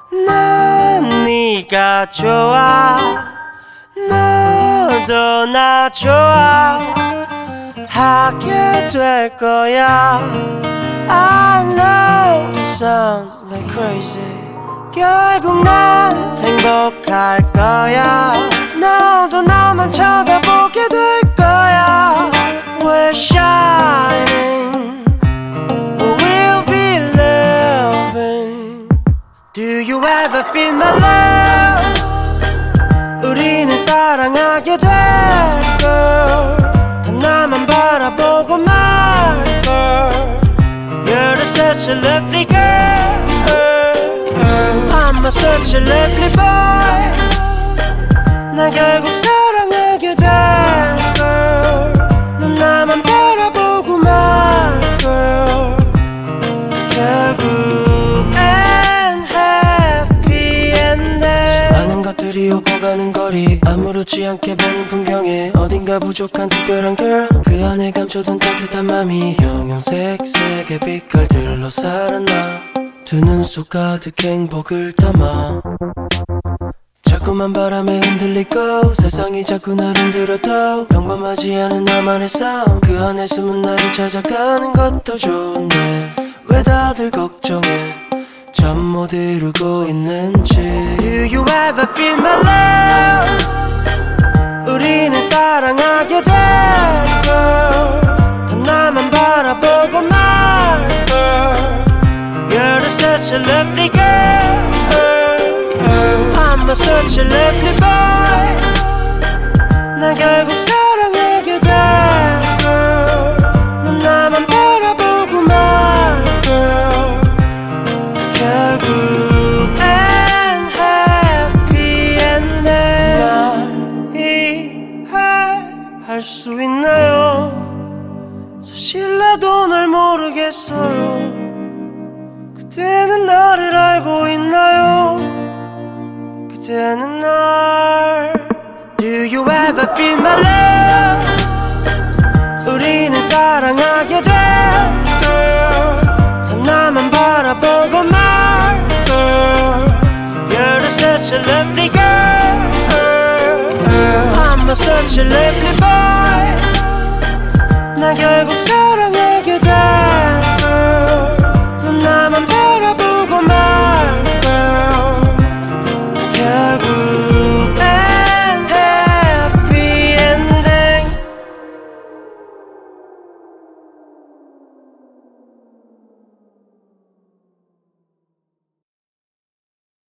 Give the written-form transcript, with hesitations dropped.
난 네가 좋아 너도 나 좋아 하게 될 거야 I know it sounds like crazy 결국 난 행복할 거야 너도 나만 쳐다보게 될 거야 We're shining We'll be loving Do you ever feel my love 우리는 사랑하게 될걸 단 나만 바라보고 말걸 You're such a lovely girl I'm such a lovely boy 나 결국 사랑하게 될걸 넌 나만 바라보고 말걸 결국엔 happy ending 수많은 것들이 오고 가는 거리 아무렇지 않게 보는 풍경에 어딘가 부족한 특별한 girl 그 안에 감춰둔 따뜻한 맘이 형형색색의 빛깔들로 살아나 두 눈 속 가득 행복을 담아 자꾸만 바람에 흔들리고 세상이 자꾸 날 흔들어도 평범하지 않은 나만의 삶 그 안에 숨은 나를 찾아가는 것도 좋은데 왜 다들 걱정해 잠 못 이루고 있는지 Do you ever feel my love 우리는 사랑하게 될걸 단 나만 바라보고 말걸 You're such a lovely girl I'm such a lovely boy 나 결국 사랑하게 될걸 넌 나만 바라보고 말걸 결국엔 happy ending 날 이해할 수 있나요 사실 나도 널 모르겠어요 그대는 나를 알고 있나요 그대는 날 Do you ever feel my love